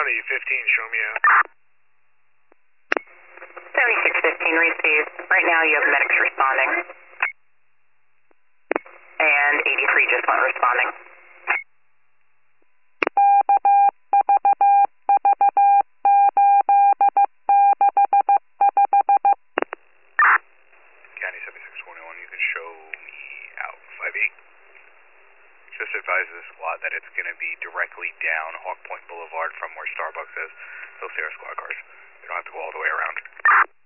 County 15, show me out. 7615 received. Right now you have medics responding. And 83 just went responding. County 7621, you can show me out. 58. Just advise the squad that it's going to be directly down Hawk Point Boulevard from where Starbucks is. They'll see our squad cars. They don't have to go all the way around.